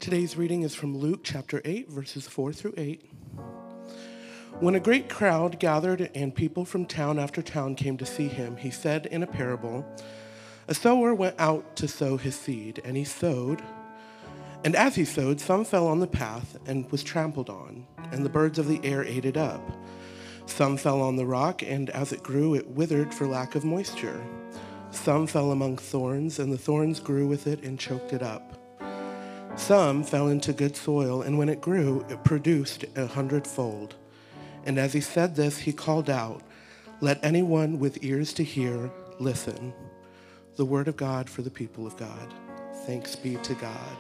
Today's reading is from Luke chapter 8, verses 4 through 8. When a great crowd gathered and people from town after town came to see him, he said in a parable, "A sower went out to sow his seed, and he sowed. And as he sowed, some fell on the path and was trampled on, and the birds of the air ate it up. Some fell on the rock, and as it grew, it withered for lack of moisture. Some fell among thorns, and the thorns grew with it and choked it up. Some fell into good soil, and when it grew, it produced 100-fold. And as he said this, he called out, 'Let anyone with ears to hear listen.'" The word of God for the people of God. Thanks be to God.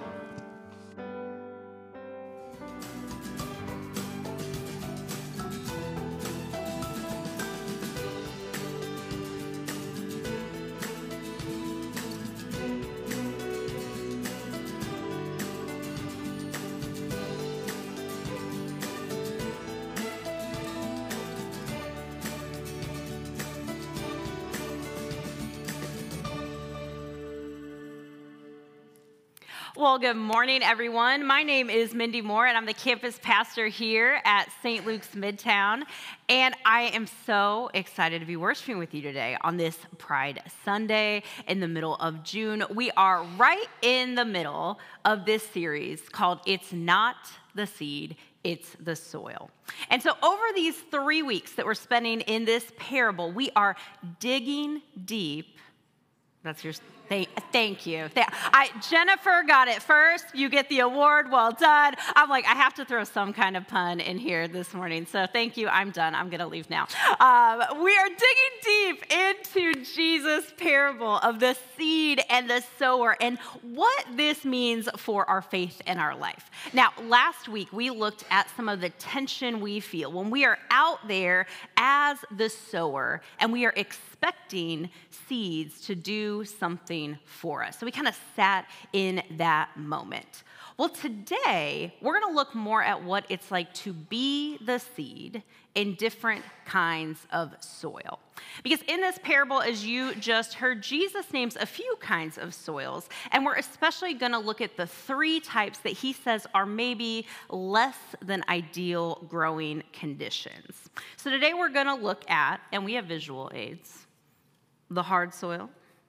Well, good morning, everyone. My name is Mindy Moore, and I'm the campus pastor here at St. Luke's Midtown. And I am so excited to be worshiping with you today on this Pride Sunday in the middle of June. We are right in the middle of this series called It's Not the Seed, It's the Soil. And so over these 3 weeks that we're spending in this parable, we are digging deep. That's your thank you. Jennifer got it first. You get the award. Well done. I'm like, I have to throw some kind of pun in here this morning. So thank you. I'm done. I'm going to leave now. We are digging deep into Jesus' parable of the seed and the sower and what this means for our faith and our life. Now, last week, we looked at some of the tension we feel when we are out there as the sower and we are expecting seeds to do something for us. So we kind of sat in that moment. Well, today, we're going to look more at what it's like to be the seed in different kinds of soil. Because in this parable, as you just heard, Jesus names a few kinds of soils, and we're especially going to look at the 3 types that he says are maybe less than ideal growing conditions. So today we're going to look at, and we have visual aids, the hard soil,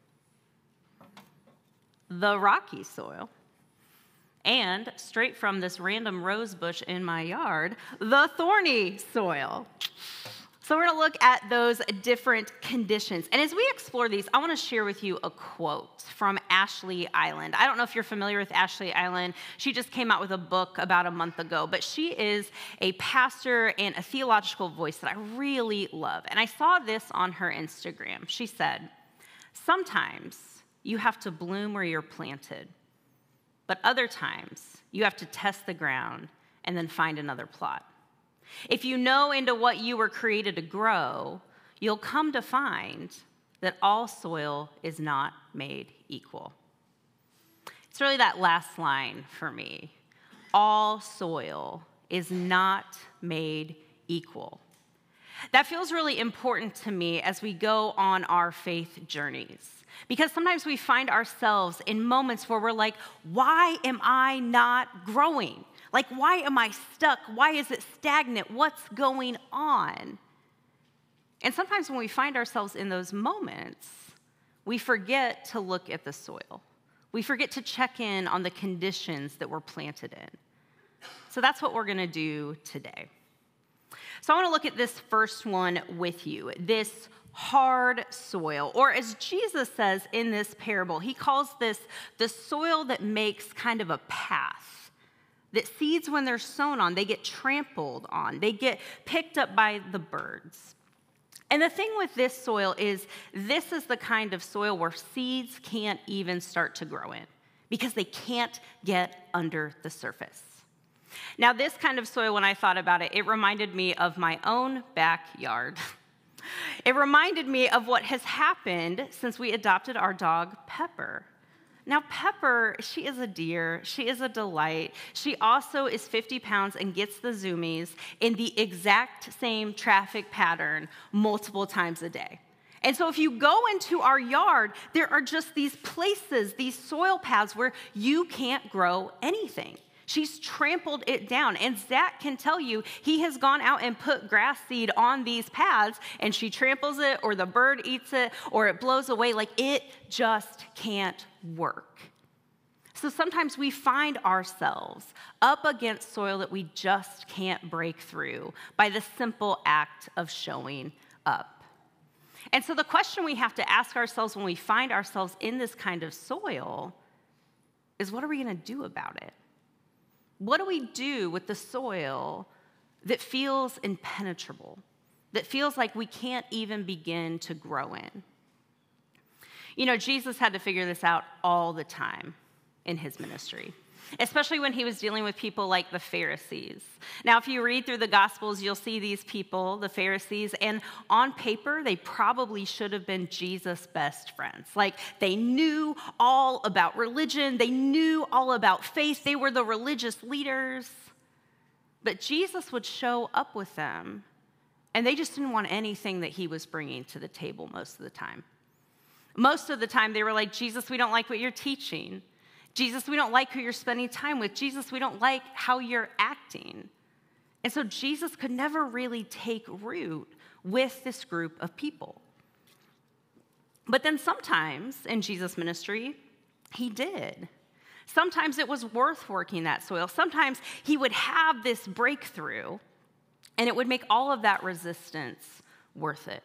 the rocky soil, and straight from this random rose bush in my yard, the thorny soil. So we're going to look at those different conditions. And as we explore these, I want to share with you a quote from Ashley Island. I don't know if you're familiar with Ashley Island. She just came out with a book about a month ago, but she is a pastor and a theological voice that I really love. And I saw this on her Instagram. She said, "Sometimes you have to bloom where you're planted, but other times you have to test the ground and then find another plot. If you know into what you were created to grow, you'll come to find that all soil is not made equal." It's really that last line for me. All soil is not made equal. That feels really important to me as we go on our faith journeys. Because sometimes we find ourselves in moments where we're like, why am I not growing? Like, why am I stuck? Why is it stagnant? What's going on? And sometimes when we find ourselves in those moments, we forget to look at the soil. We forget to check in on the conditions that we're planted in. So that's what we're going to do today. So I want to look at this first one with you, this hard soil, or as Jesus says in this parable, he calls this the soil that makes kind of a path, that seeds, when they're sown on, they get trampled on, they get picked up by the birds. And the thing with this soil is this is the kind of soil where seeds can't even start to grow in because they can't get under the surface. Now, this kind of soil, when I thought about it, it reminded me of my own backyard. It reminded me of what has happened since we adopted our dog, Pepper. Now, Pepper, she is a dear. She is a delight. She also is 50 pounds and gets the zoomies in the exact same traffic pattern multiple times a day. And so if you go into our yard, there are just these places, these soil paths where you can't grow anything. She's trampled it down. And Zach can tell you he has gone out and put grass seed on these paths, and she tramples it, or the bird eats it, or it blows away. Like, it just can't work. So sometimes we find ourselves up against soil that we just can't break through by the simple act of showing up. And so the question we have to ask ourselves when we find ourselves in this kind of soil is, what are we going to do about it? What do we do with the soil that feels impenetrable, that feels like we can't even begin to grow in? You know, Jesus had to figure this out all the time in his ministry, especially when he was dealing with people like the Pharisees. Now, if you read through the Gospels, you'll see these people, the Pharisees, and on paper, they probably should have been Jesus' best friends. Like, they knew all about religion, they knew all about faith, they were the religious leaders, but Jesus would show up with them, and they just didn't want anything that he was bringing to the table most of the time. Most of the time, they were like, Jesus, we don't like what you're teaching. Jesus, we don't like who you're spending time with. Jesus, we don't like how you're acting. And so Jesus could never really take root with this group of people. But then sometimes in Jesus' ministry, he did. Sometimes it was worth working that soil. Sometimes he would have this breakthrough, and it would make all of that resistance worth it.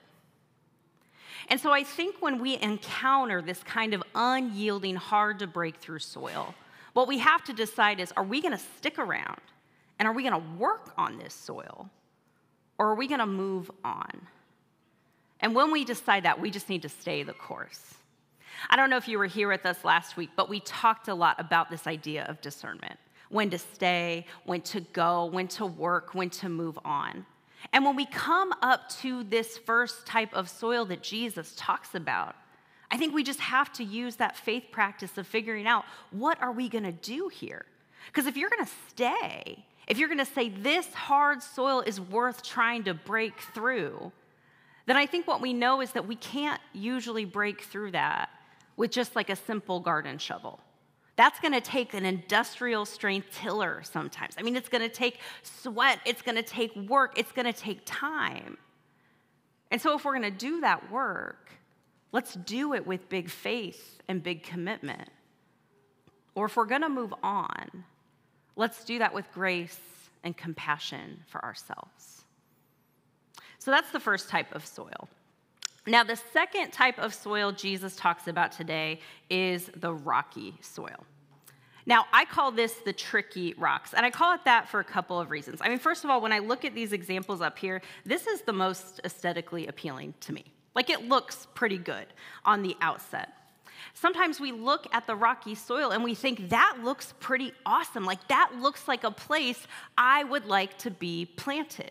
And so I think when we encounter this kind of unyielding, hard to break through soil, what we have to decide is, are we going to stick around and are we going to work on this soil, or are we going to move on? And when we decide that, we just need to stay the course. I don't know if you were here with us last week, but we talked a lot about this idea of discernment, when to stay, when to go, when to work, when to move on. And when we come up to this first type of soil that Jesus talks about, I think we just have to use that faith practice of figuring out, what are we going to do here? Because if you're going to stay, if you're going to say this hard soil is worth trying to break through, then I think what we know is that we can't usually break through that with just like a simple garden shovel. That's going to take an industrial strength tiller sometimes. I mean, it's going to take sweat, it's going to take work, it's going to take time. And so if we're going to do that work, let's do it with big faith and big commitment. Or if we're going to move on, let's do that with grace and compassion for ourselves. So that's the first type of soil. Now, the second type of soil Jesus talks about today is the rocky soil. Now, I call this the tricky rocks, and I call it that for a couple of reasons. I mean, first of all, when I look at these examples up here, this is the most aesthetically appealing to me. Like, it looks pretty good on the outset. Sometimes we look at the rocky soil and we think, that looks pretty awesome. Like, that looks like a place I would like to be planted.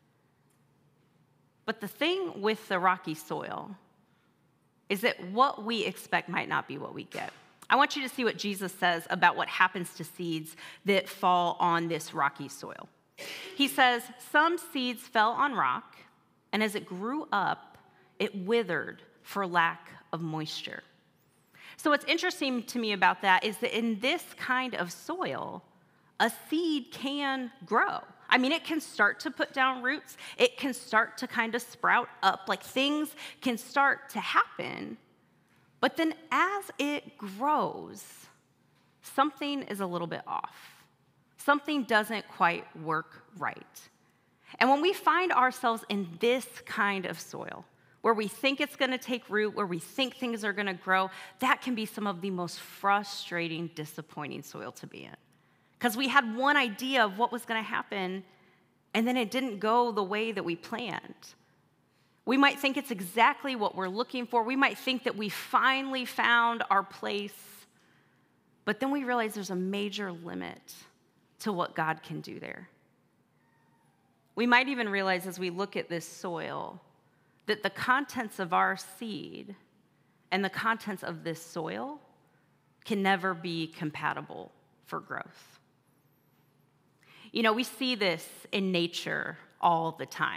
But the thing with the rocky soil is that what we expect might not be what we get. I want you to see what Jesus says about what happens to seeds that fall on this rocky soil. He says, some seeds fell on rock, and as it grew up, it withered for lack of moisture. So what's interesting to me about that is that in this kind of soil, a seed can grow. I mean, it can start to put down roots. It can start to kind of sprout up. Like, things can start to happen. But then as it grows, something is a little bit off. Something doesn't quite work right. And when we find ourselves in this kind of soil, where we think it's going to take root, where we think things are going to grow, that can be some of the most frustrating, disappointing soil to be in. Because we had one idea of what was going to happen, and then it didn't go the way that we planned. We might think it's exactly what we're looking for. We might think that we finally found our place, but then we realize there's a major limit to what God can do there. We might even realize as we look at this soil that the contents of our seed and the contents of this soil can never be compatible for growth. You know, we see this in nature all the time.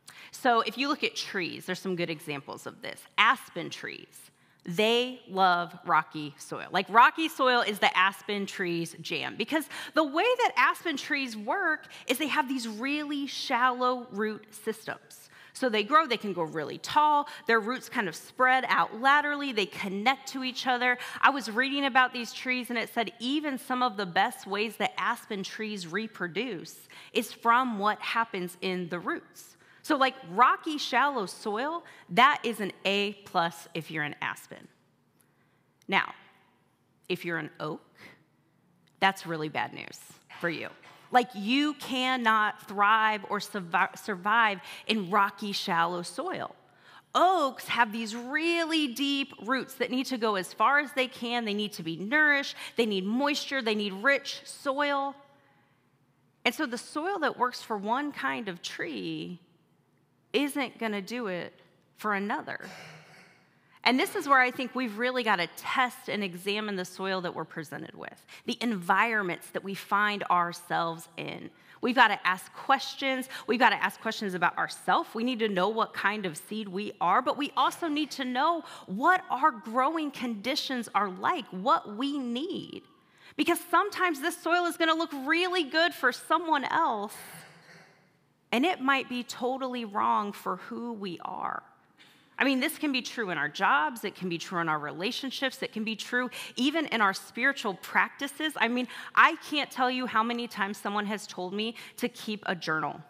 So if you look at trees, there's some good examples of this. Aspen trees, they love rocky soil. Like rocky soil is the aspen tree's jam, because the way that aspen trees work is they have these really shallow root systems. So they can grow really tall. Their roots kind of spread out laterally. They connect to each other. I was reading about these trees, and it said even some of the best ways that aspen trees reproduce is from what happens in the roots. So like rocky, shallow soil, that is an A+ if you're an aspen. Now, if you're an oak, that's really bad news for you. Like you cannot thrive or survive in rocky, shallow soil. Oaks have these really deep roots that need to go as far as they can. They need to be nourished. They need moisture. They need rich soil. And so the soil that works for one kind of tree isn't going to do it for another. And this is where I think we've really got to test and examine the soil that we're presented with, the environments that we find ourselves in. We've got to ask questions. We've got to ask questions about ourselves. We need to know what kind of seed we are, but we also need to know what our growing conditions are like, what we need. Because sometimes this soil is going to look really good for someone else, and it might be totally wrong for who we are. I mean, this can be true in our jobs. It can be true in our relationships. It can be true even in our spiritual practices. I mean, I can't tell you how many times someone has told me to keep a journal.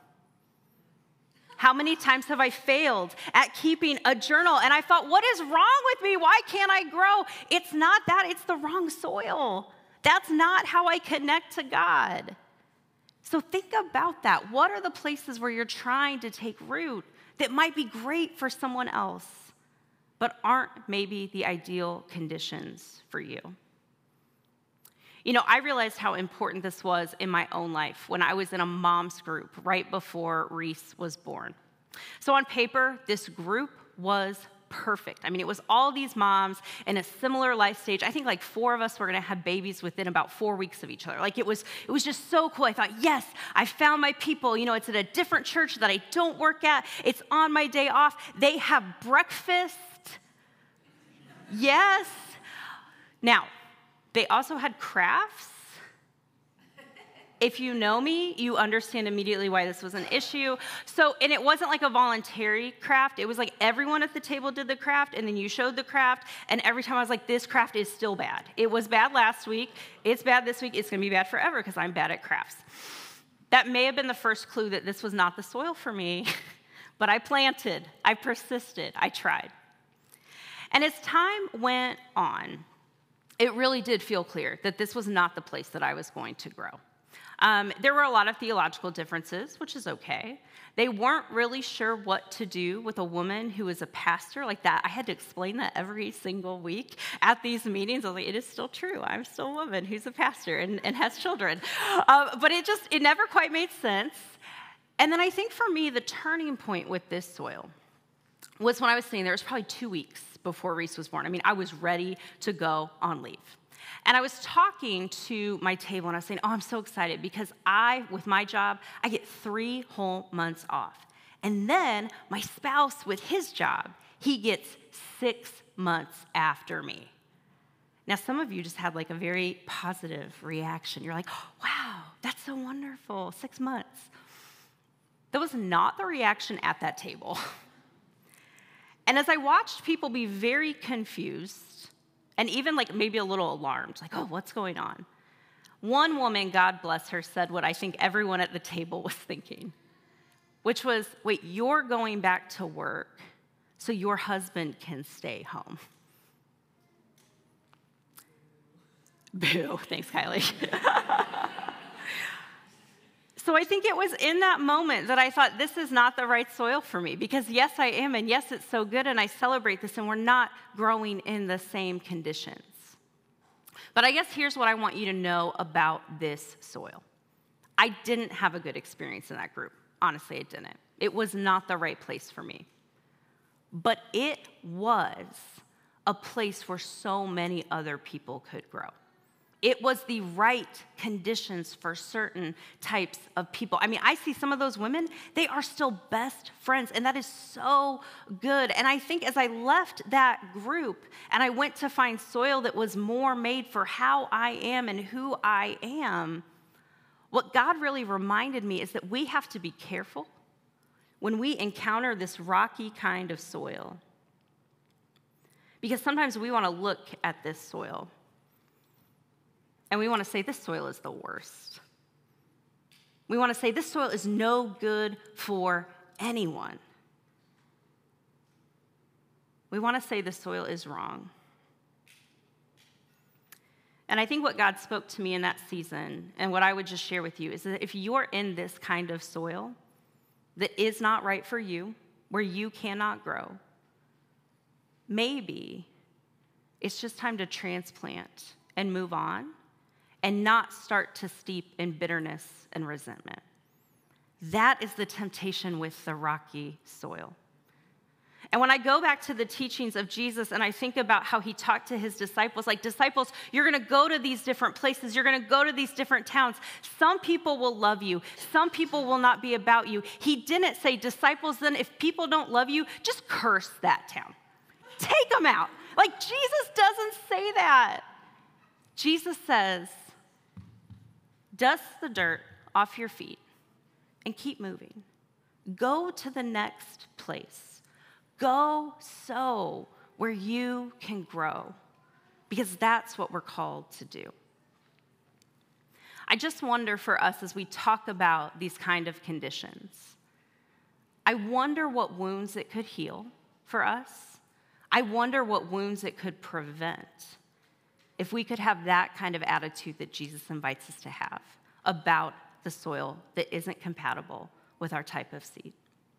How many times have I failed at keeping a journal? And I thought, what is wrong with me? Why can't I grow? It's not that. It's the wrong soil. That's not how I connect to God. So think about that. What are the places where you're trying to take root that might be great for someone else, but aren't maybe the ideal conditions for you? You know, I realized how important this was in my own life when I was in a mom's group right before Reese was born. So on paper, this group was perfect. I mean, it was all these moms in a similar life stage. I think like 4 of us were going to have babies within about 4 weeks of each other. Like it was just so cool. I thought, yes, I found my people. You know, it's at a different church that I don't work at. It's on my day off. They have breakfast. Yes. Now, they also had crafts. If you know me, you understand immediately why this was an issue. So, and it wasn't like a voluntary craft. It was like everyone at the table did the craft, and then you showed the craft, and every time I was like, this craft is still bad. It was bad last week. It's bad this week. It's going to be bad forever because I'm bad at crafts. That may have been the first clue that this was not the soil for me, but I planted. I persisted. I tried. And as time went on, it really did feel clear that this was not the place that I was going to grow. There were a lot of theological differences, which is okay. They weren't really sure what to do with a woman who is a pastor like that. I had to explain that every single week at these meetings. I was like, it is still true. I'm still a woman who's a pastor and has children. But it never quite made sense. And then I think for me, the turning point with this soil was when I was sitting there. It was probably 2 weeks before Reese was born. I mean, I was ready to go on leave. And I was talking to my table, and I was saying, I'm so excited because with my job, I get 3 whole months off. And then my spouse with his job, he gets 6 months after me. Now, some of you just had like a very positive reaction. You're like, wow, that's so wonderful, 6 months. That was not the reaction at that table. And as I watched people be very confused, and even like maybe a little alarmed, like, oh, what's going on? One woman, God bless her, said what I think everyone at the table was thinking, which was, wait, you're going back to work so your husband can stay home. Boo, thanks, Kylie. So I think it was in that moment that I thought, this is not the right soil for me, because yes, I am, and yes, it's so good, and I celebrate this, and we're not growing in the same conditions. But I guess here's what I want you to know about this soil. I didn't have a good experience in that group. Honestly, I didn't. It was not the right place for me. But it was a place where so many other people could grow. It was the right conditions for certain types of people. I mean, I see some of those women, they are still best friends, and that is so good. And I think as I left that group and I went to find soil that was more made for how I am and who I am, what God really reminded me is that we have to be careful when we encounter this rocky kind of soil. Because sometimes we want to look at this soil and we want to say, this soil is the worst. We want to say, this soil is no good for anyone. We want to say the soil is wrong. And I think what God spoke to me in that season, and what I would just share with you, is that if you're in this kind of soil that is not right for you, where you cannot grow, maybe it's just time to transplant and move on and not start to steep in bitterness and resentment. That is the temptation with the rocky soil. And when I go back to the teachings of Jesus and I think about how he talked to his disciples, like, disciples, you're going to go to these different places. You're going to go to these different towns. Some people will love you. Some people will not be about you. He didn't say, disciples, then if people don't love you, just curse that town. Take them out. Like, Jesus doesn't say that. Jesus says, dust the dirt off your feet and keep moving. Go to the next place. Go sow where you can grow, because that's what we're called to do. I just wonder for us as we talk about these kind of conditions, I wonder what wounds it could heal for us. I wonder what wounds it could prevent if we could have that kind of attitude that Jesus invites us to have about the soil that isn't compatible with our type of seed.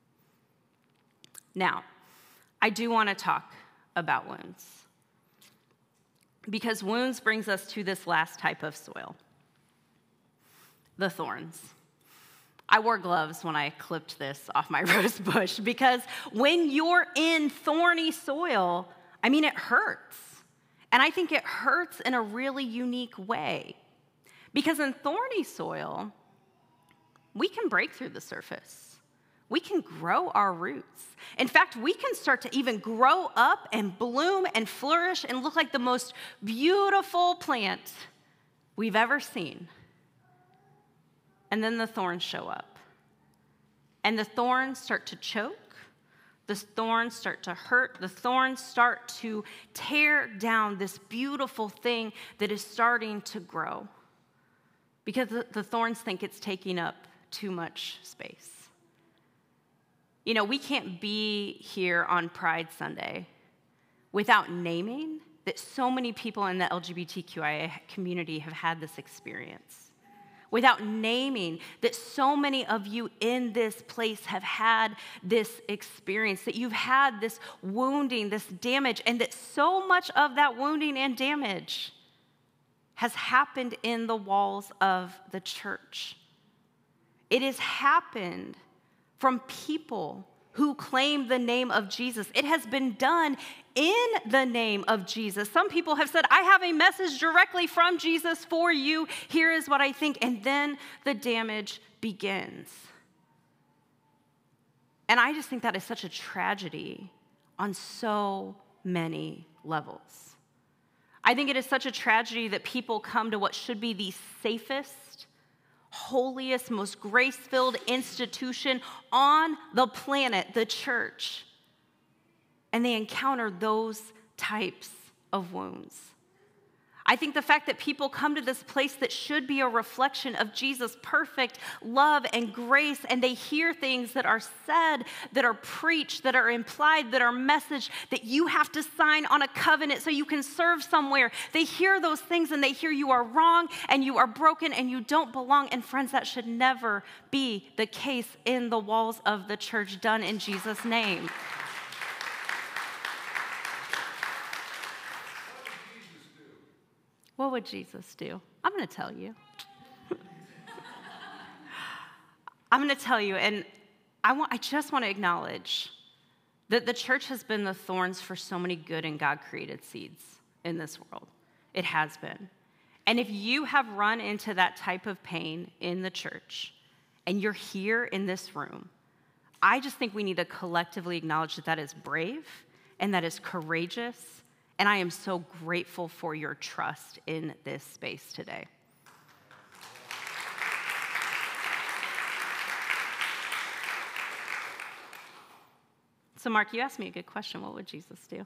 Now, I do want to talk about wounds, because wounds brings us to this last type of soil, the thorns. I wore gloves when I clipped this off my rose bush, because when you're in thorny soil, I mean, it hurts. And I think it hurts in a really unique way. Because in thorny soil, we can break through the surface. We can grow our roots. In fact, we can start to even grow up and bloom and flourish and look like the most beautiful plant we've ever seen. And then the thorns show up. And the thorns start to choke. The thorns start to hurt. The thorns start to tear down this beautiful thing that is starting to grow, because the thorns think it's taking up too much space. You know, we can't be here on Pride Sunday without naming that so many people in the LGBTQIA community have had this experience. Without naming that so many of you in this place have had this experience, that you've had this wounding, this damage, and that so much of that wounding and damage has happened in the walls of the church. It has happened from people who claim the name of Jesus. It has been done in the name of Jesus. Some people have said, I have a message directly from Jesus for you. Here is what I think. And then the damage begins. And I just think that is such a tragedy on so many levels. I think it is such a tragedy that people come to what should be the safest, holiest, most grace-filled institution on the planet, the church, and they encounter those types of wounds. I think the fact that people come to this place that should be a reflection of Jesus' perfect love and grace, and they hear things that are said, that are preached, that are implied, that are messaged, that you have to sign on a covenant so you can serve somewhere. They hear those things and they hear you are wrong and you are broken and you don't belong. And friends, that should never be the case in the walls of the church, done in Jesus' name. What would Jesus do? I'm going to tell you. I'm going to tell you, and I just want to acknowledge that the church has been the thorns for so many good and God-created seeds in this world. It has been. And if you have run into that type of pain in the church and you're here in this room, I just think we need to collectively acknowledge that that is brave and that is courageous. And I am so grateful for your trust in this space today. So, Mark, you asked me a good question. What would Jesus do?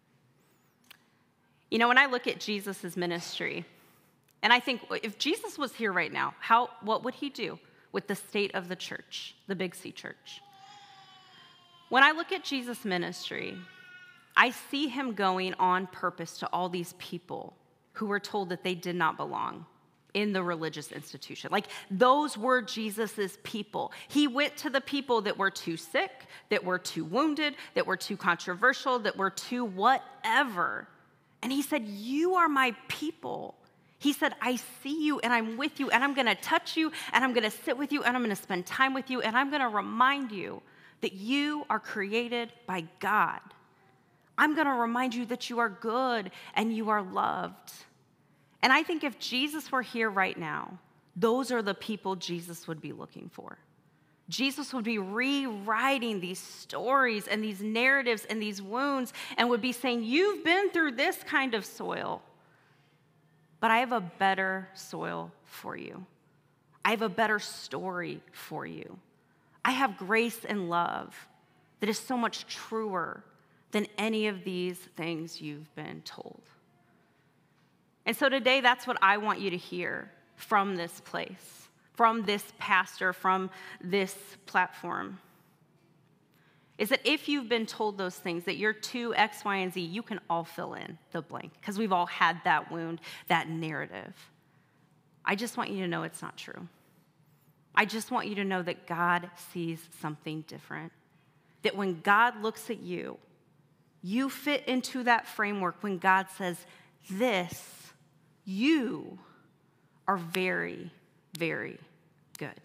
You know, when I look at Jesus' ministry, and I think if Jesus was here right now, what would he do with the state of the church, the Big C church? When I look at Jesus' ministry, I see him going on purpose to all these people who were told that they did not belong in the religious institution. Like, those were Jesus's people. He went to the people that were too sick, that were too wounded, that were too controversial, that were too whatever. And he said, you are my people. He said, I see you and I'm with you and I'm going to touch you and I'm going to sit with you and I'm going to spend time with you and I'm going to remind you that you are created by God. I'm going to remind you that you are good and you are loved. And I think if Jesus were here right now, those are the people Jesus would be looking for. Jesus would be rewriting these stories and these narratives and these wounds and would be saying, you've been through this kind of soil, but I have a better soil for you. I have a better story for you. I have grace and love that is so much truer than any of these things you've been told. And so today, that's what I want you to hear from this place, from this pastor, from this platform, is that if you've been told those things, that you're too X, Y, and Z, you can all fill in the blank, because we've all had that wound, that narrative. I just want you to know it's not true. I just want you to know that God sees something different, that when God looks at you, you fit into that framework when God says, this, you are very, very good.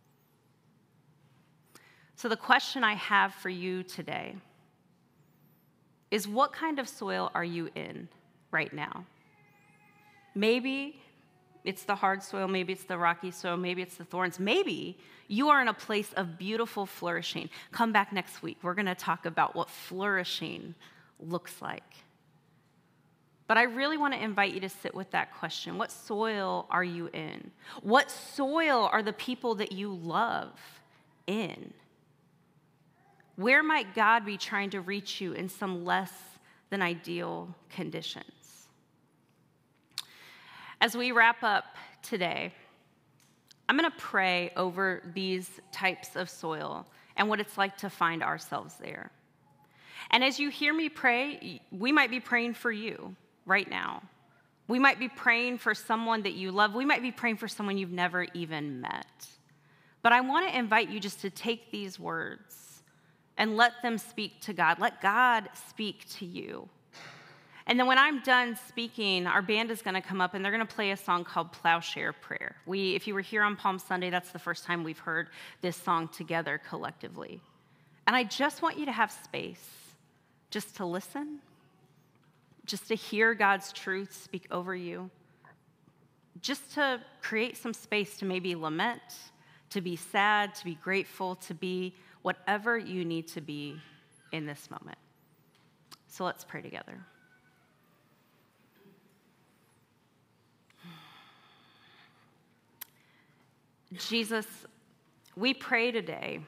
So the question I have for you today is, what kind of soil are you in right now? Maybe it's the hard soil, maybe it's the rocky soil, maybe it's the thorns. Maybe you are in a place of beautiful flourishing. Come back next week. We're going to talk about what flourishing looks like. But I really want to invite you to sit with that question. What soil are you in? What soil are the people that you love in? Where might God be trying to reach you in some less than ideal conditions? As we wrap up today, I'm going to pray over these types of soil and what it's like to find ourselves there. And as you hear me pray, we might be praying for you right now. We might be praying for someone that you love. We might be praying for someone you've never even met. But I want to invite you just to take these words and let them speak to God. Let God speak to you. And then when I'm done speaking, our band is going to come up and they're going to play a song called Plowshare Prayer. If you were here on Palm Sunday, that's the first time we've heard this song together collectively. And I just want you to have space just to listen, just to hear God's truth speak over you, just to create some space to maybe lament, to be sad, to be grateful, to be whatever you need to be in this moment. So let's pray together. Jesus, we pray today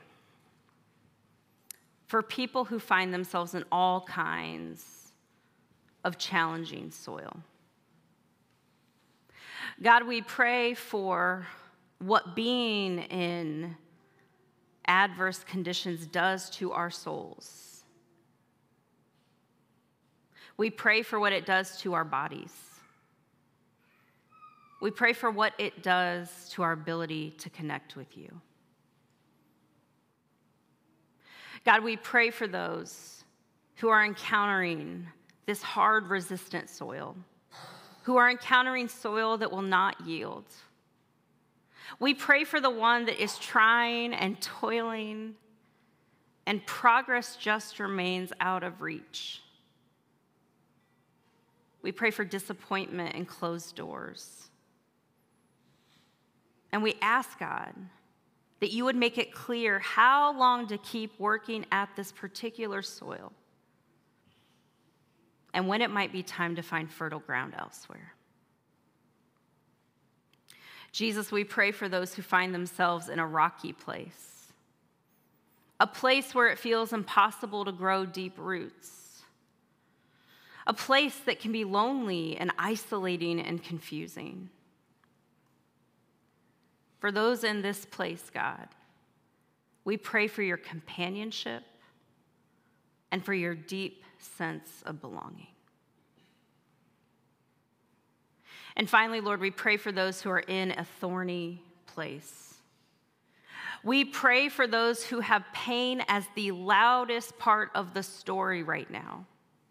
for people who find themselves in all kinds of challenging soil. God, we pray for what being in adverse conditions does to our souls. We pray for what it does to our bodies. We pray for what it does to our ability to connect with you. God, we pray for those who are encountering this hard, resistant soil, who are encountering soil that will not yield. We pray for the one that is trying and toiling, and progress just remains out of reach. We pray for disappointment and closed doors. And we ask, God, that you would make it clear how long to keep working at this particular soil and when it might be time to find fertile ground elsewhere. Jesus, we pray for those who find themselves in a rocky place, a place where it feels impossible to grow deep roots, a place that can be lonely and isolating and confusing. For those in this place, God, we pray for your companionship and for your deep sense of belonging. And finally, Lord, we pray for those who are in a thorny place. We pray for those who have pain as the loudest part of the story right now.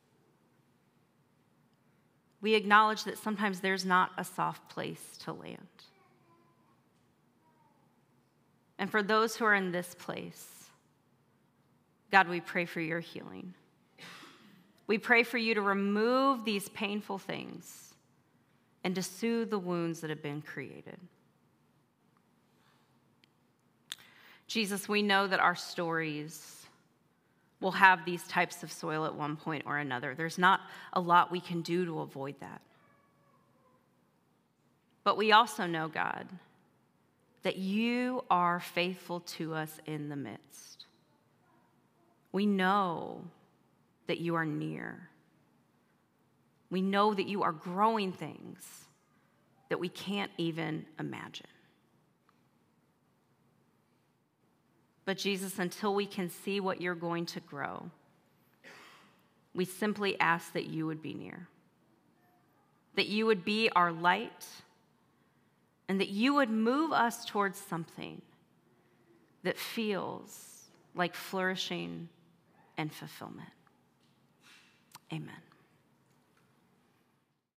We acknowledge that sometimes there's not a soft place to land. And for those who are in this place, God, we pray for your healing. We pray for you to remove these painful things and to soothe the wounds that have been created. Jesus, we know that our stories will have these types of soil at one point or another. There's not a lot we can do to avoid that. But we also know, God, that you are faithful to us in the midst. We know that you are near. We know that you are growing things that we can't even imagine. But Jesus, until we can see what you're going to grow, we simply ask that you would be near, that you would be our light, and that you would move us towards something that feels like flourishing and fulfillment. Amen.